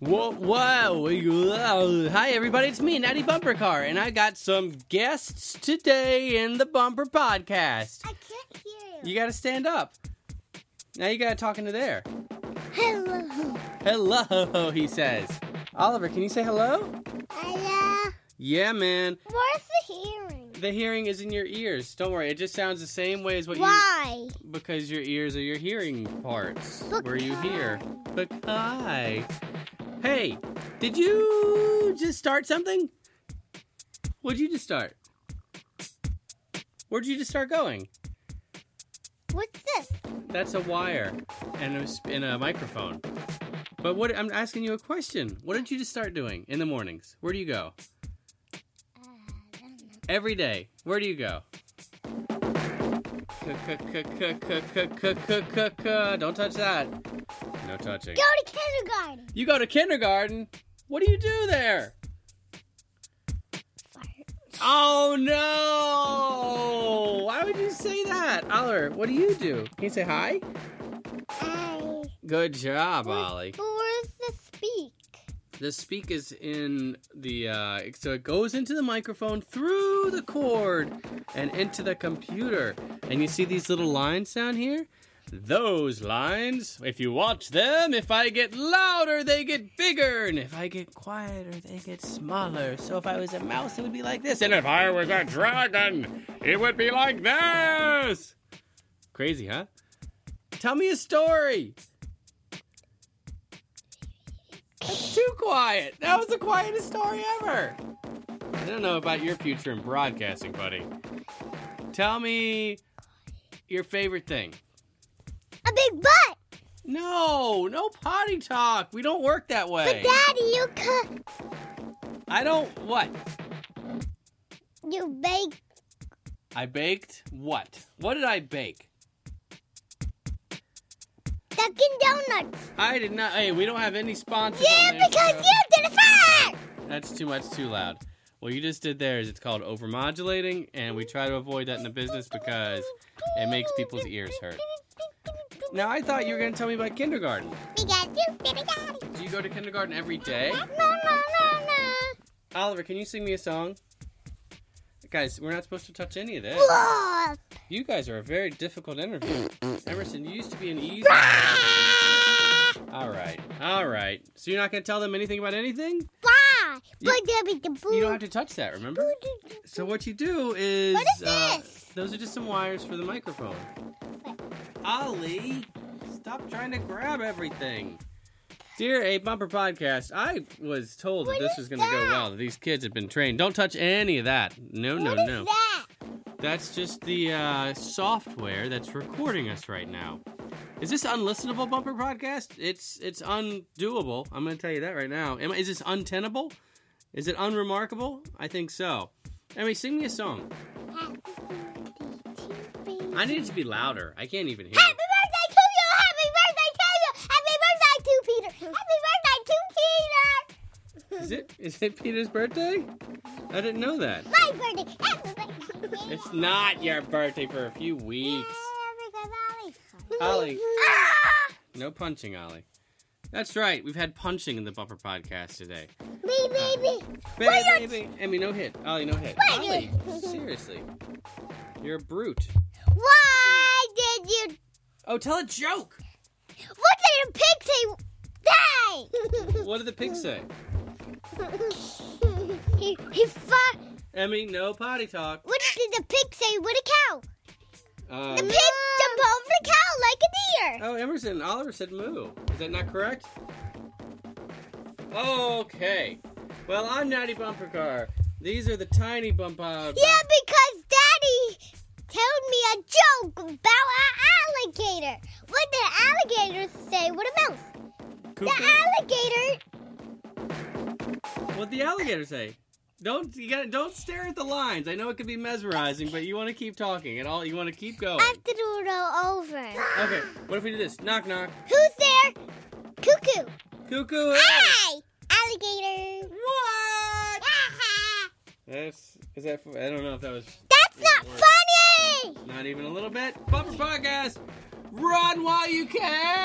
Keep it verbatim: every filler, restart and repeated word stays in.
Whoa, whoa, whoa. Hi, everybody. It's me, Natty Bumper Car, and I got some guests today in the Bumper Podcast. I can't hear you. You got to stand up. Now you got to talk into there. Hello. Hello, he says. Oliver, can you say hello? Hello. Yeah, man. Where's the hearing? The hearing is in your ears. Don't worry. It just sounds the same way as what Why? you... Why? Because your ears are your hearing parts, Because. where you hear. Because. Hey, did you just start something? What'd you just start? Where'd you just start going? What's this? That's a wire and a, and a microphone. But what? I'm asking you a question. What did you just start doing in the mornings? Where do you go? Uh, I don't know. Every day. Where do you go? Don't touch that. No touching. Go to kindergarten. You go to kindergarten? What do you do there? Fart. Oh, no! Why would you say that? Oliver, what do you do? Can you say hi? Hi. Good job, Where- Ollie. But where's the speak? The speak is in the, uh, so it goes into the microphone through the cord and into the computer. And you see these little lines down here? Those lines, if you watch them, if I get louder, they get bigger. And if I get quieter, they get smaller. So if I was a mouse, it would be like this. And if I was a dragon, it would be like this. Crazy, huh? Tell me a story. That's too quiet. That was the quietest story ever. I don't know about your future in broadcasting, buddy. Tell me your favorite thing. A big butt. No, no potty talk. We don't work that way. But Daddy, you could. I don't, what? You bake. I baked what? What did I bake? Dunkin' Donuts. I did not, hey, we don't have any sponsors Yeah, on this because show. you did it first. That's too much, too loud. What you just did there is it's called overmodulating, and we try to avoid that in the business because it makes people's ears hurt. Now, I thought you were going to tell me about kindergarten. Because you did it, Daddy. Do you go to kindergarten every day? No, no, no, no. Oliver, can you sing me a song? Guys, we're not supposed to touch any of this. What? You guys are a very difficult interview. Emerson, you used to be an easy... All right, all right. So you're not going to tell them anything about anything? Why? You- But Debbie, the boo. You don't have to touch that, remember? So what you do is... What is uh, this? those are just some wires for the microphone. Ollie, stop trying to grab everything. Dear A Bumper Podcast, I was told that What this is was going to go that? well, that these kids have been trained. Don't touch any of that. No, no, What is no. that? That's just the uh, software that's recording us right now. Is this unlistenable, Bumper Podcast? It's it's undoable. I'm going to tell you that right now. Am, is this untenable? Is it unremarkable? I think so. Anyway, sing me a song. Happy birthday to me. I need it to be louder. I can't even hear Happy it. birthday to you! Happy birthday to you! Happy birthday to Peter! Happy birthday to Peter! Is it is it Peter's birthday? I didn't know that. My birthday! Happy birthday! It's not your birthday for a few weeks. Ollie. Ah! No punching, Ollie. That's right. We've had punching in the Bumper Podcast today. Me, me, me. Baby, baby. Emmy, no hit. Ollie, no hit. Wait. Ollie, seriously. You're a brute. Why did you... Oh, tell a joke. What did the pig say? Hey! What did the pig say? he, he fought... Emmy, no potty talk. What did the pig say with a cow? Um, The pig jumped over the cow like a deer. oh, Emerson, Oliver said moo. Is that not correct? Okay. Well, I'm Natty Bumper Car. These are the tiny bump out. Yeah, because Daddy told me a joke about an alligator. What did alligators say with a mouse? Cuckoo. The alligator... What'd the alligator say? Don't you gotta, don't stare at the lines. I know it can be mesmerizing, but you want to keep talking and all. You want to keep going. I have to do it all over. Okay. What if we do this? Knock knock. Who's there? Cuckoo. Cuckoo. Hey. Hi, alligator. What? That's is that? I don't know if that was. That's not funny. Not even a little bit. Bumper Podcast. Run while you can.